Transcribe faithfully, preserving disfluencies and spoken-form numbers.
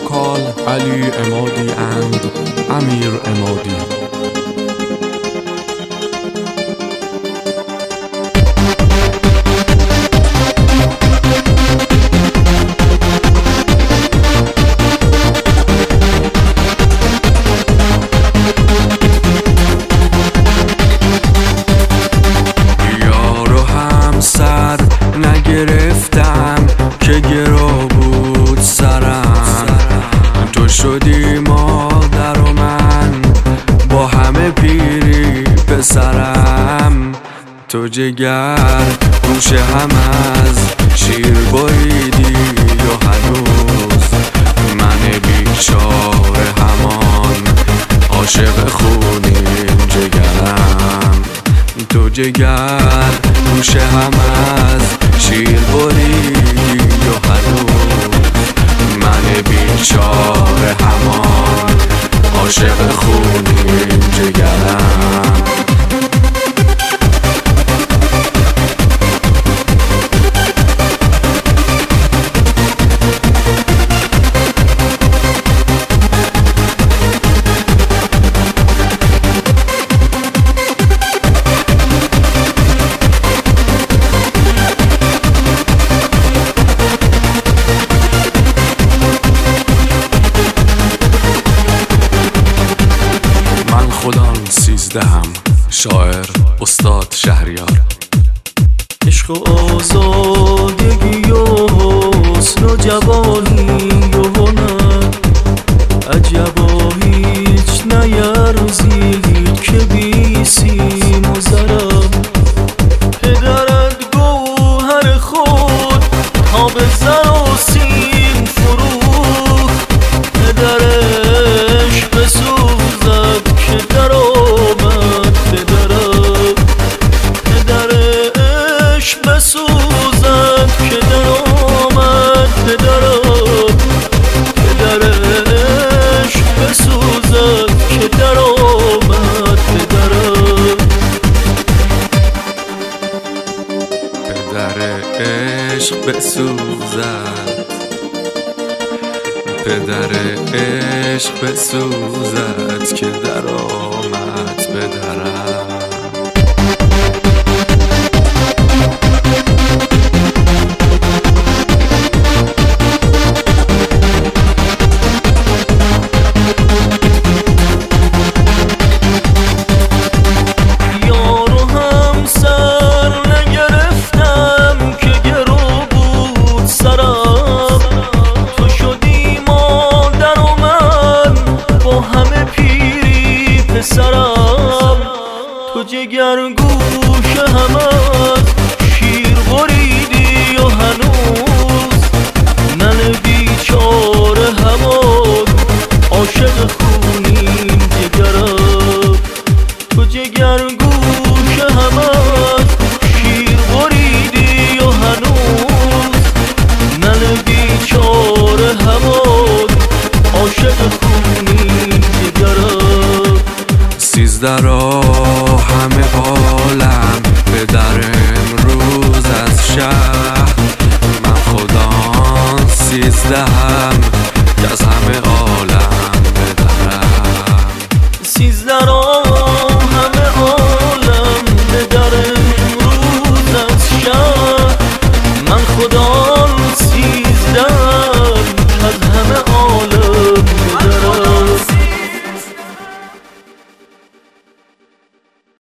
vocal Ali Emadi and Amir Emadi. نگرفتم که گرو بود سرم، تو شدی مادر و من با همه پیری پسرم. تو جگر گوشه هم از شیر بریدی و هنوز من بیچاره همان عاشق خونین جگرم. تو جگر گوشه هم از شیر بریدی و هنوز من بیچاره همان عاشق خونین جگرم. خودم سیزدهم، شاعر استاد شهریار. عشق و آزادگی و حسن و جوانی و هنر، عجبا هیچ نیرزید که بی سیم و زرم. پدرت گوهر خود تا به زر و سیم فروخت، پدرش بسوزد که در آمد پدرم. پدرش بسوزد که در آمد پدرم. پدرش بسوزد که در آمد پدرم. پدر عشق بسوزد، پدر عشق بسوزد که در آمد پدرم. تو جگر گوشه هم از شیر بریدی و هنوز من بیچاره همان عاشق خونین جگرم. تو جگر گوشه هم از شیر بریدی و هنوز من بیچاره همان عاشق خونین جگرم. سیزده را همه عالم به در امروز از شهر، من خودم سیزدهم که از همه عالم به درم. سیزده را همه عالم به در امروز از شهر، من خودم